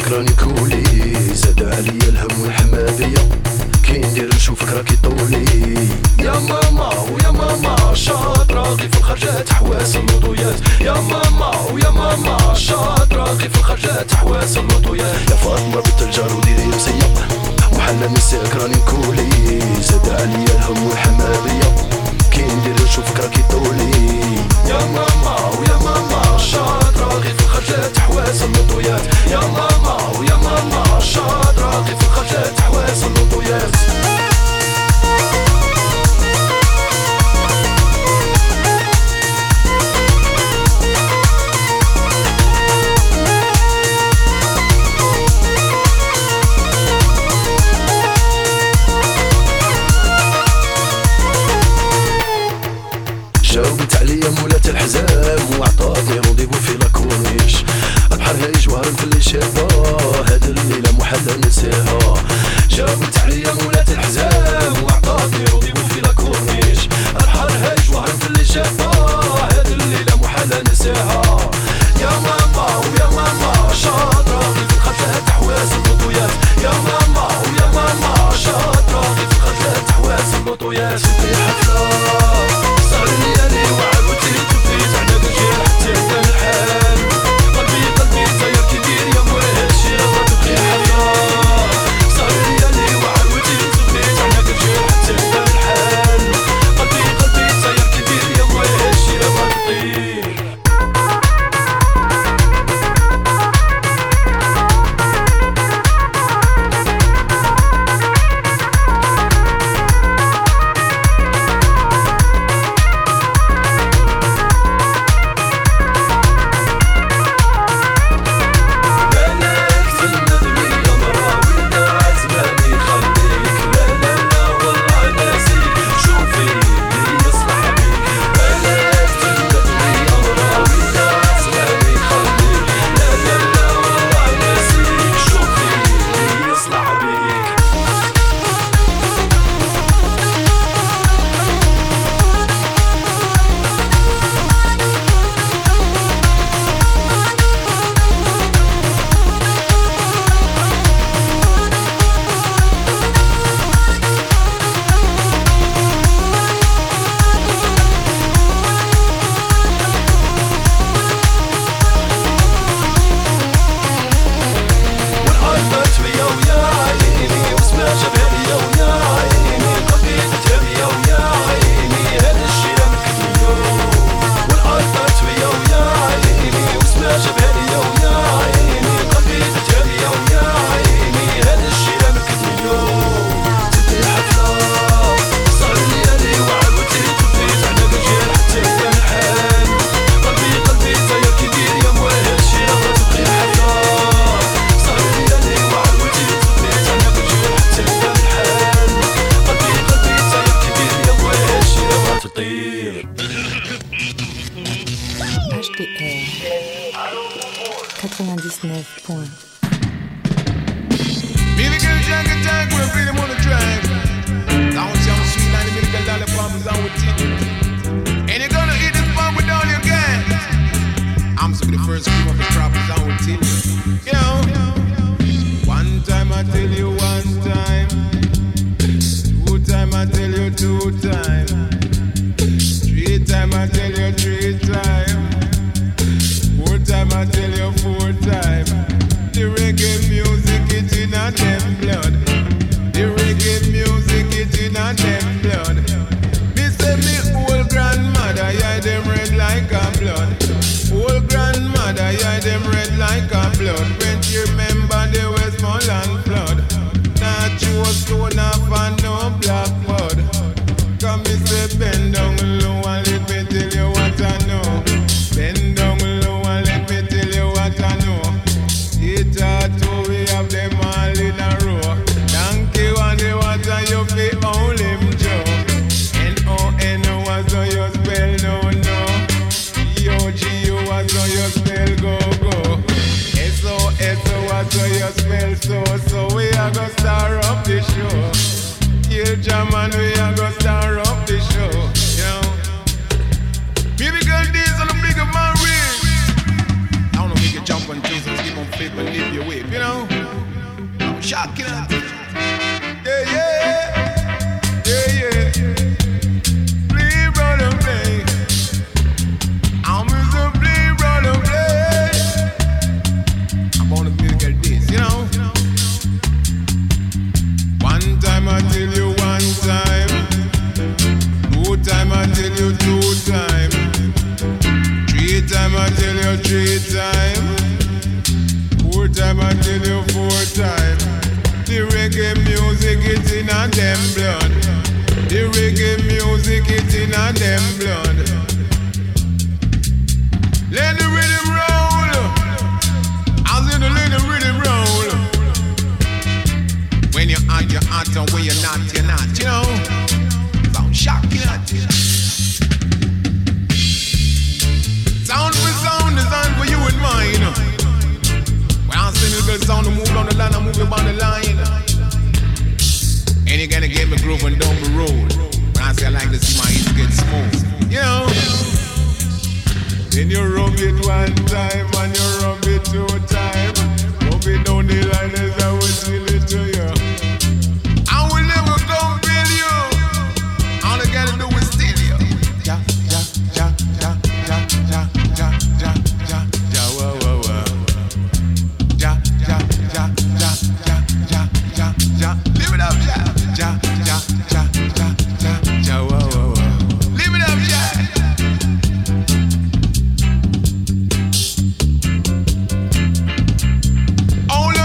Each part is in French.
راني كولي زاد عليا الهم والحمادية كي ندير نشوفك راكي طولي يا ماما ويا ماما شاطرة غي في الخرجات حواس الوضويات يا ماما ويا ماما شاطرة غي في الخرجات حواس الوضويات يا فاطمة بنت الجار وديري مسية وحنا نساك راني كولي زاد عليا الهم والحمادية كي ندير نشوفك راكي طولي يا ماما ويا ماما شاطرة غي في الخرجات حواس الوضويات يا ماما ويا ماما شاطرة غي في الخرجات حواس الوضويات جاوبت عليا مولات الحزام وعطاتني رونديفو في لاكورنيش البحر هايج وهرب في اللي شافا هاد الليلة محال ننساها جاوبت عليا مولات الحزام وعطاتني رونديفو في لاكورنيش البحر هايج وهرب في اللي شافا هاد الليلة محال ننساها يا ماما ويا ماما شاطرة غي في الخرجات حواس البطويات يا ماما ويا ماما شاطرة غي في الخرجات حواس البطويات في حفلة صار ليالي وعاودتي تبديت على الجيل حتى كان الحال قلبي طاير كبير يا مولاي هادشي راه تبقي حياة صار ليالي وعاودتي تبديت على الجيل حتى كان الحال قلبي طاير كبير يا مولاي هادشي راه تطير So we are gonna star up the show. Yeah, German, we are gonna star up the show. You know, baby girl, these are the bigger man real. I don't know, make you jump on Jesus, give them flip and live your way. You know, shocking at it. Yeah, yeah, yeah, yeah. Play, brother, play. I'm Mr. Play, brother, play. I'm on the music like this, you know. One time I tell you one time. Two time I tell you two time. Three time I tell you three time. Four time I tell you four time. The reggae music is in a them blood. The reggae music is in a them blood. Let the rhythm roll. I said let the rhythm roll. When you're hot, and when you're not, you know. Sound shocking at you. Sound for sound, designed for you and mine. When I sing a good sound to move on the line, I move you on the line. And you're gonna get me grooving down the road. When I say I like to see my hips get smooth, you know. Then you rub it one time and you rub it two times. Rub it down the line as I will tell it to you. I will never compel you. All I gotta do is steal you. Ja, ja, ja, ja, ja, ja, ja, ja, ja, ja, wah, wah, wah. Ja, ja, ja, ja, ja, ja, ja, ja. Live it up, ja, ja, ja, ja, ja, ja, ja, wah, wah, wah. Live it up, ja. Only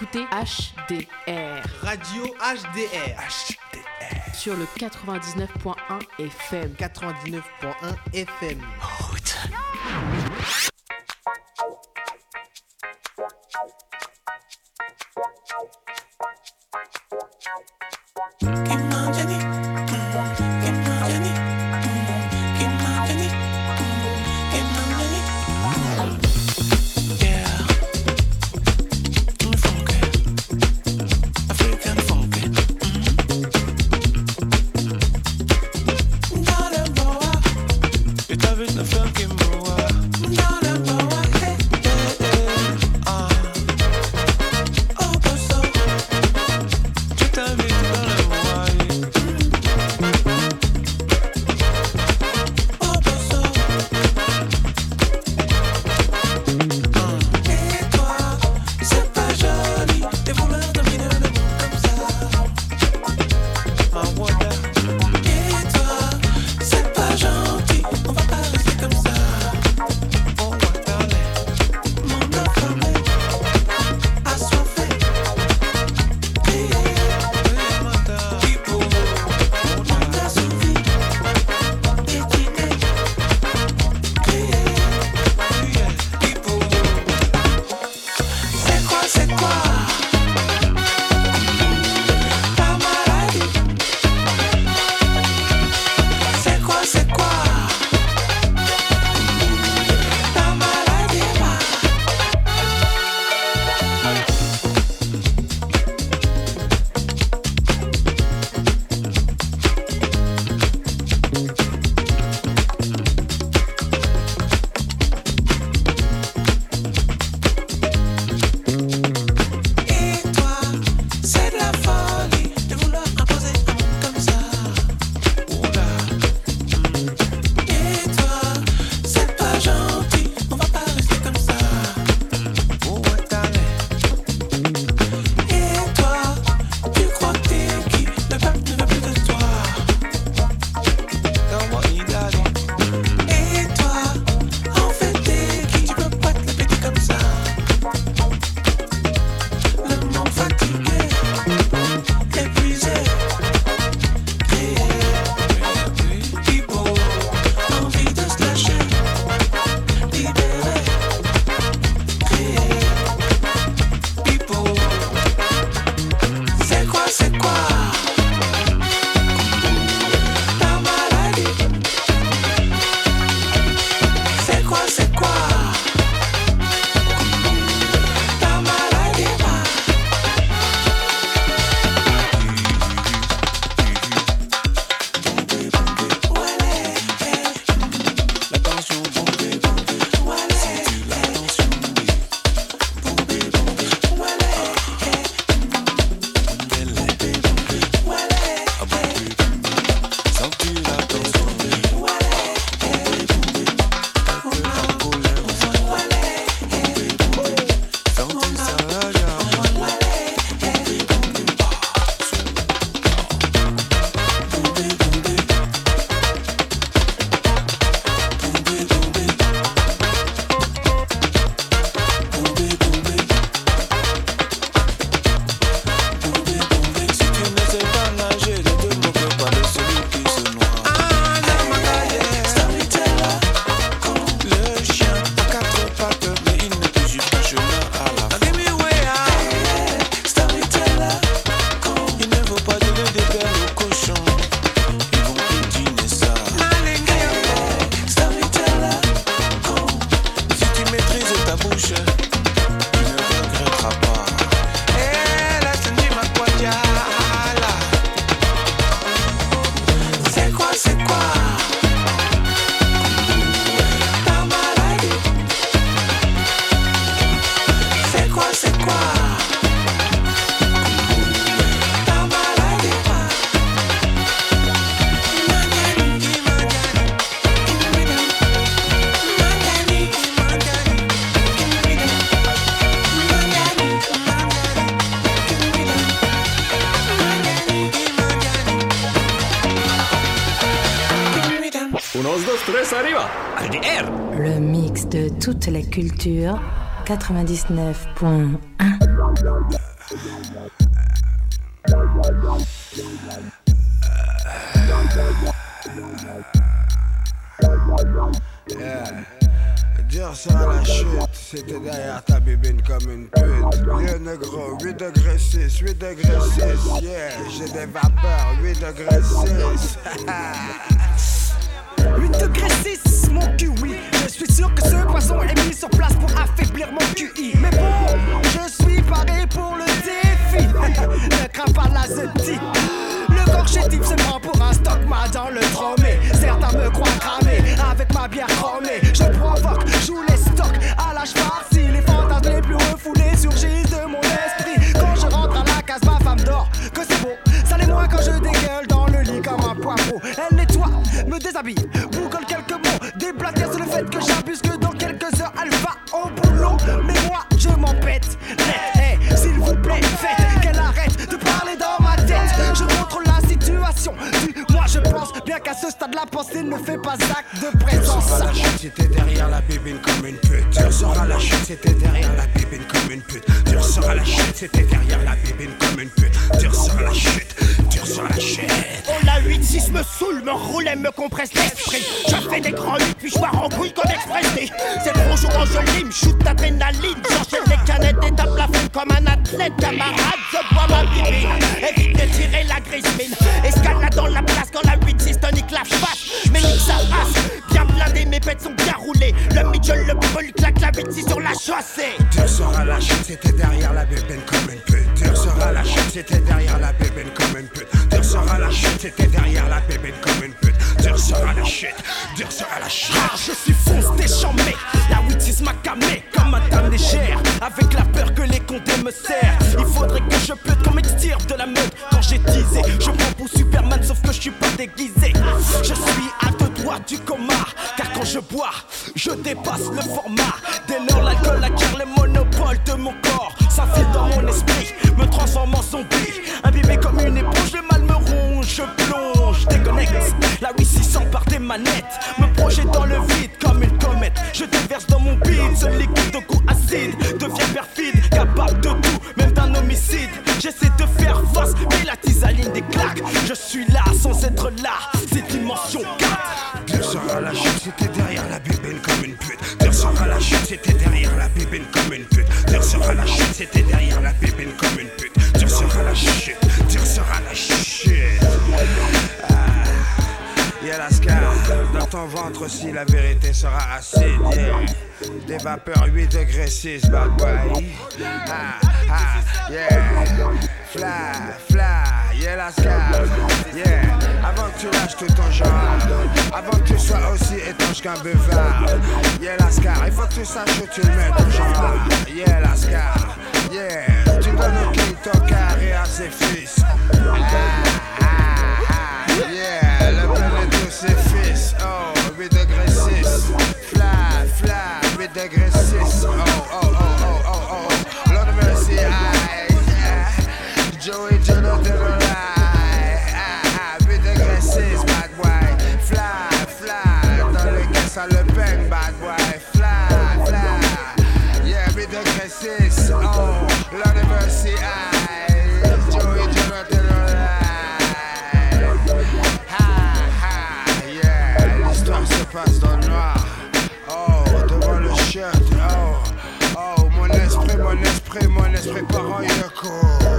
écoutez HDR. Radio HDR. HDR. Sur le 99.1 FM. 99.1 FM. Route. Unos, dos, tres, arriba. HDR. Le mix de toute la culture 99.1. Dur sera la chute, c'était derrière ta bébine comme une pute. Lieu négro, 8 degrés 6, 8 degrés 6, yeah. J'ai des vapeurs, 8 degrés 6. 8 degrés 6, mon cul, oui. Je suis sûr que ce poisson est mis sur place pour affaiblir mon QI. Mais bon, je suis paré pour le défi. Ne crains pas la zeti. Le corps chétif se prend pour un stockma dans le tromé. Certains me croient cramé avec ma bière chromée. Je provoque, joue les stocks à l'âge farci. Les fantasmes les plus refoulés surgissent de mon esprit. Quand je rentre à la case, ma femme dort. Que c'est beau, ça l'est moins quand je dégueule dans le lit comme un poivreau. Elle nettoie, me déshabille, google quelques mots. Déblatère sur le fait que j'abuse, que dans quelques heures elle va au boulot. Mais moi je m'en pète. Hey, s'il vous plaît, faites qu'elle arrête de parler dans ma tête. Je contrôle la situation. Moi je pense bien qu'à ce stade la pensée ne fait pas acte de présence. Dur sera la chute si t'es derrière la bébine comme une pute. Dur sera la chute si t'es derrière la bébine comme une pute. Dur sera la chute si t'es derrière la bébine comme une pute. Dur sera la chute, dur sera la chute. Oh la 8-6 me saoule, me roule et me compresse l'esprit. Je fais des grands lits puis je pars en couille comme Express D. C'est trop chaud quand je lime, shoot d'adrénaline. J'enchaîne les canettes et tape la fine comme un athlète. Camarade, je bois ma bibine. Évite de tirer la grise mine. Escalade dans la place quand la 8-6 tonique la face. Mais nique sa race, bien blindé, mes pètes sont bien roulées. Le middle, le brûle, claque la 8-6 sur la chaussée. Dur sera la chute si t'es derrière la bébine comme une pute. Dur sera la chute si t'es derrière la bébine comme une pute. Dur sera la chute si t'es derrière la bébine comme une pute. Dur sera la chute, dur sera la chute. Ah, je suis fonce déchambé. La 8-6 m'a camé comme un dame légère. Avec la peur que les condés me serrent. Il faudrait que je pute comme extirpe de la meute. Quand j'ai teasé, je prends pour Superman sauf que je suis pas déguisé. Je suis à deux doigts du coma. Car quand je bois, je dépasse le format. Dès lors l'alcool acquiert le monopole de mon corps. S'infile dans mon esprit, me transforme en zombie. Imbibé comme une éponge, le mal me ronge. Je plonge, déconnecte. La 8-6 s'empare des manettes. Me projette dans le vide comme une comète. Je déverse dans mon beat ce liquide de goût acide. Devient perfide, capable de tout, même d'un homicide. J'essaie de faire face, mais la tisaline des claques. Je suis là sans être là, c'est dimension 4. Dur sera la chute si t'es derrière la bébine comme une pute. Dur sera la chute si t'es derrière la bébine comme une pute. Dur sera la chute si t'es derrière la bébine comme une pute. Dur sera la chute, dur sera la chute. Yeah, la scar, dans ton ventre aussi la vérité sera acide, yeah. Des vapeurs 8 degrés 6, bad boy. Yeah. Fly, yeah, la scar, yeah. Avant que tu lâches tout ton genre, avant que tu sois aussi étanche qu'un buvard. Yeah, la scar, il faut que tu saches où tu le mets ton genre. Yeah, la scar, yeah. Tu donnes au king ton carré à ses fils. Yeah, le plein de tous ses fils. Oh, 8 degrés 6. Fly, 8 degrés 6. Oh. Lord of mercy, yeah. Joey Jonathan alive. 8 degrés 6, bad boy. Fly, dans le caisse à le bang, bad boy. Fly, yeah, 8 degrés 6. Oh, Lord of mercy, Joey Jonathan se passe dans le noir. Oh, devant le shirt. Oh, mon esprit part en yoko.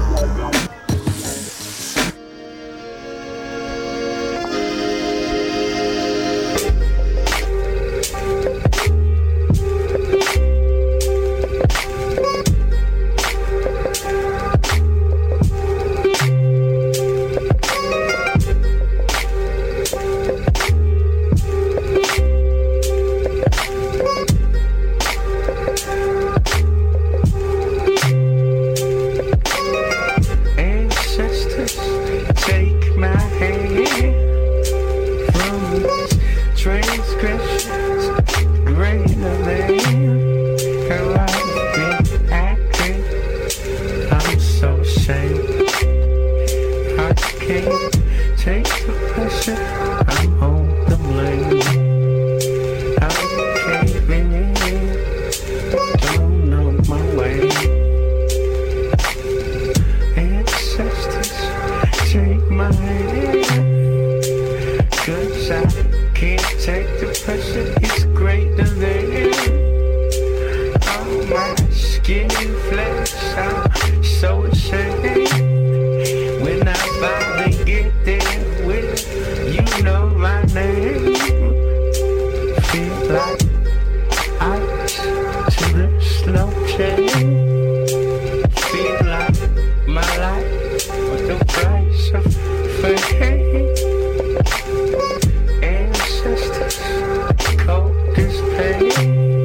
Don't know my way. my hand, 'cause I can't take the pressure, it's greater than all my skinny flesh. I'm so ashamed when I finally get there with you know my name. Feel like ice to the slow chain. Feel like my life was the price of fame. Ancestors, coldest pain.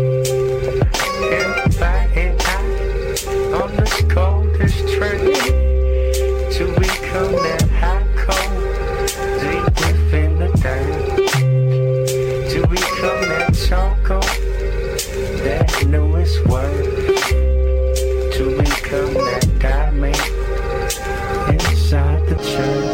Everybody on this coldest train to become that hot cold deep within the dirt, to become that charcoal that knew its worth, to become that diamond inside the church.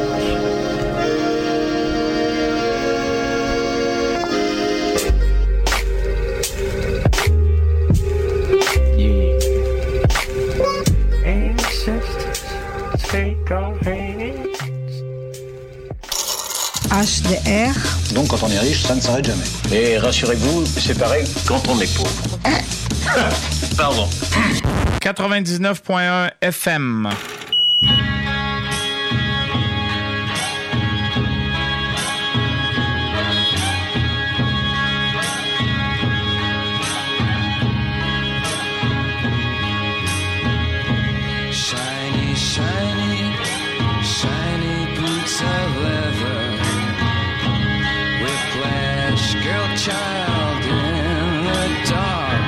HDR. Donc quand on est riche, ça ne s'arrête jamais. Et rassurez-vous, c'est pareil quand on est pauvre. Pardon. 99.1 FM. Shiny, shiny, shiny boots of leather. Whiplash, girl child in the dark.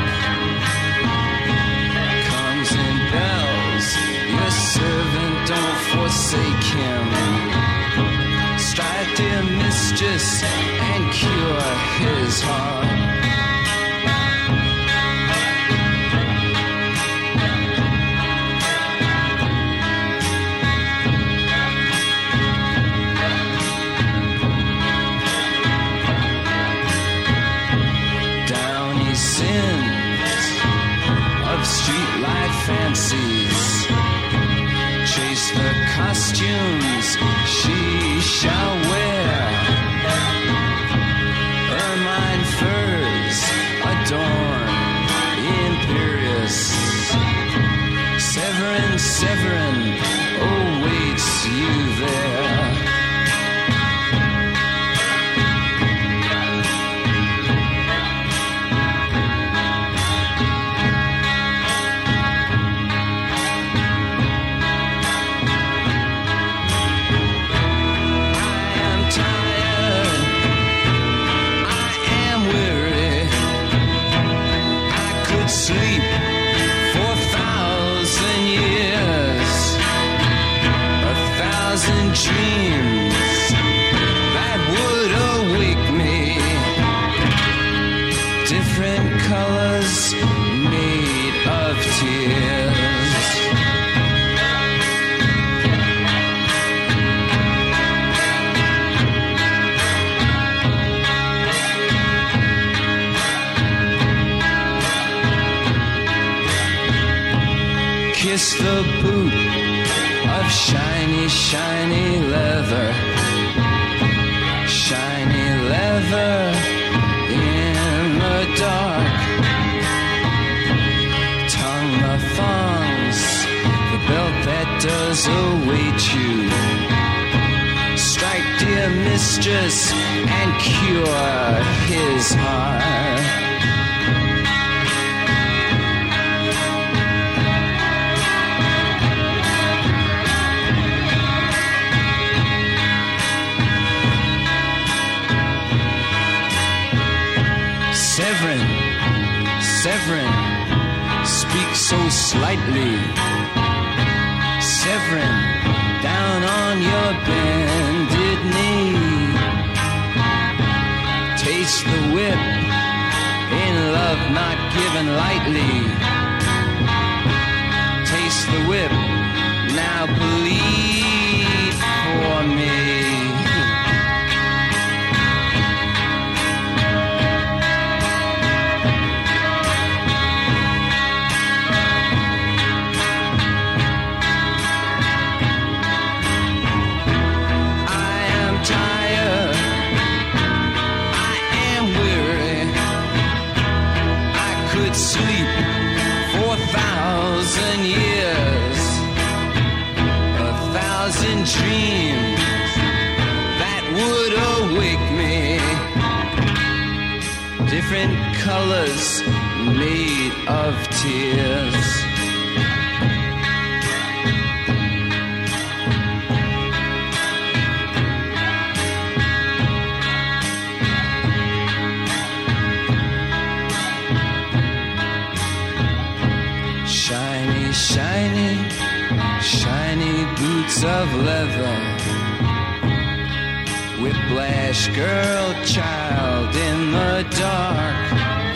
Comes in bells, your servant, don't forsake him. Strike dear mistress and cure his heart. Sins of street life fancies, chase the costumes she shall wear. Ermine furs adorn imperious. Severin, Severin awaits you there. Sleep for 1,000 years, 1,000 dreams that would awake me. Different colors made of tears. Kiss the boot of shiny, shiny leather. Shiny leather in the dark. Tongue the thongs, the belt that does await you. Strike dear mistress and cure his heart. Severin, Severin, speak so slightly. Severin, down on your bended knee. Taste the whip, in love not given lightly. Taste the whip, now plead for me. dream that would awake me. Different colors made of tears. Shiny, shiny, shiny boots of leather. Whiplash girl, child in the dark.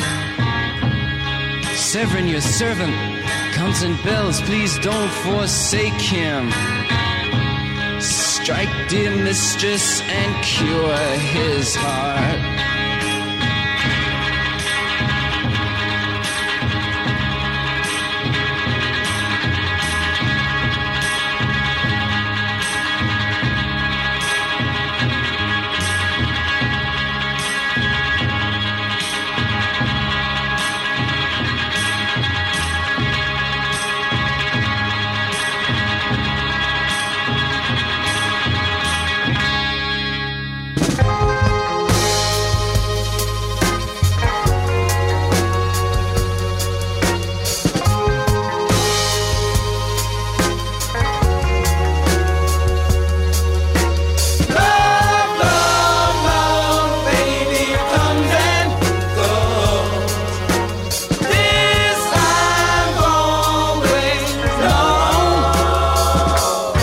Severin, your servant, comes in bells. Please don't forsake him. Strike, dear mistress, and cure his heart.